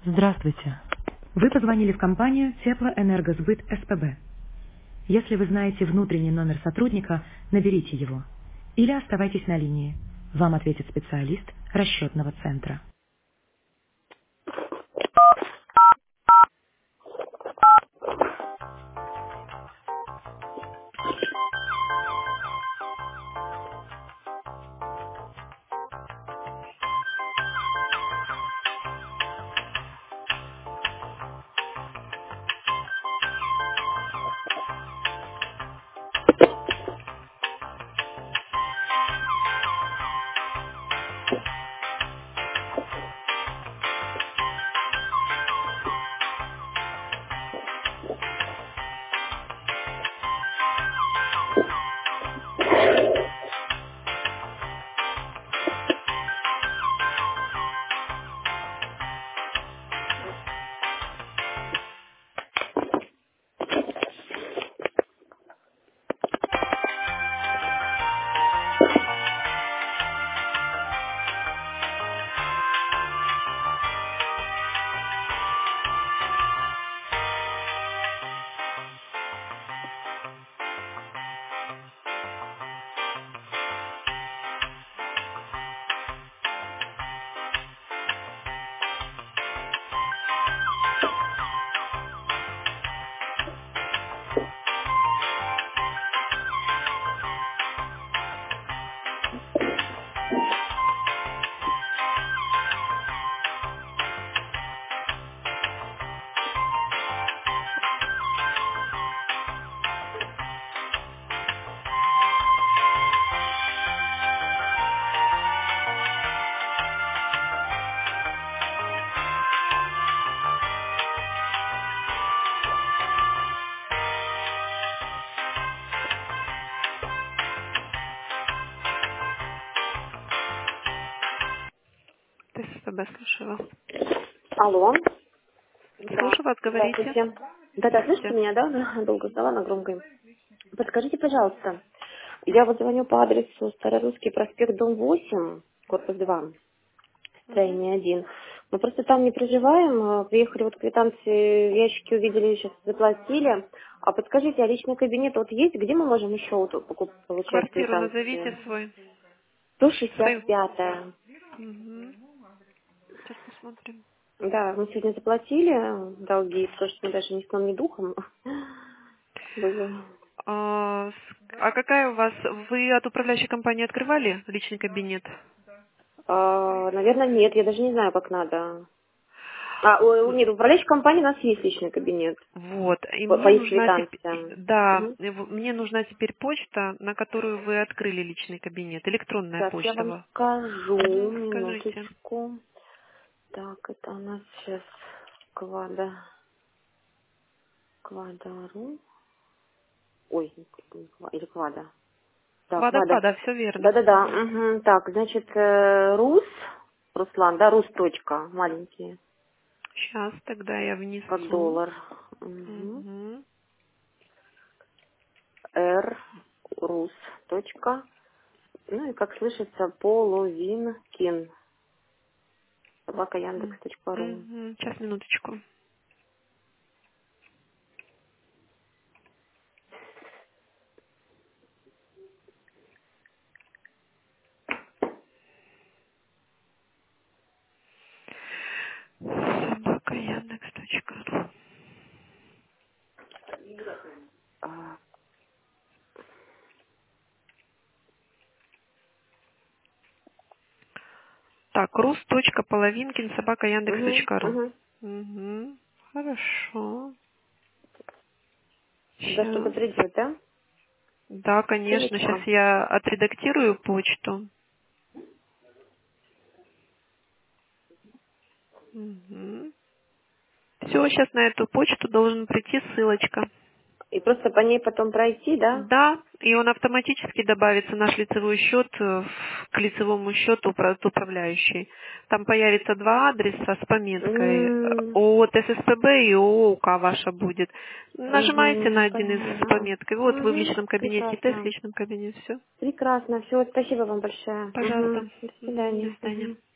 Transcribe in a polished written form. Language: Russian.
Здравствуйте. Вы позвонили в компанию Теплоэнергосбыт СПБ. Если вы знаете внутренний номер сотрудника, наберите его. Или оставайтесь на линии. Вам ответит специалист расчетного центра. ТСПБ, слушаю вас. Алло. Да, Слушаю вас, говорите. здравствуйте. Да-да, слышите Здравствуйте. меня, да? Долго ждала на громкой. Подскажите, пожалуйста, я вот звоню по адресу Старорусский проспект, дом 8, корпус 2, Мгм. строение 1. Мы просто там не проживаем, приехали вот квитанции, в ящике увидели, сейчас заплатили. А подскажите, а личный кабинет вот есть, где мы можем еще вот получать Квартиру назовите квитанции? свой. Свою. 165-я. Угу. Сейчас посмотрим. Да, мы сегодня заплатили долги, потому что мы даже ни сном, ни духом были. А какая у вас... Вы от управляющей компании открывали личный кабинет? Наверное, нет, я даже не знаю, как надо. Нет, в управляющей компании у нас есть личный кабинет Вот. И по мне их нужна теперь... квитанциям. Да, Мгм. мне нужна теперь почта, на которую вы открыли личный кабинет. Электронная Сейчас я почта. вам скажу, Угу, скажите. минуточку. Так, это у нас сейчас Квада.ру. Ой, или Квада. Да, Квада. Квада, все верно. Да-да-да. Мгм. Угу. Так, значит, Руслан, да, Рус. Точка, маленькие, Сейчас тогда я как внесу. доллар. Угу. Угу. Рус. Точка. Ну и как слышится, Половинкин. Собака Яндекс.ру. Сейчас, минуточку. Собака Яндекс.ру. А, Так, рус.половинкин собака Угу, Яндекс.ру. угу. Угу. Хорошо. Сюда что-то Сейчас. придет, да? Да, конечно. Сейчас Ссылочка. я отредактирую почту. Угу. Все, сейчас на эту почту должен прийти ссылочка. И просто по ней потом пройти, да? Да, и он автоматически добавится наш лицевой счет к лицевому счету от управляющей. Там появится два адреса с пометкой М, ООО ТССПБ и ООО УК ваша будет. Нажимаете на один из с Понятно. пометкой. Вот вы в Угу. личном кабинете, Т в Прекрасно. личном кабинете. Все. Прекрасно. Все, спасибо вам большое. Пожалуйста. Угу. До До свидания. свидания. Угу.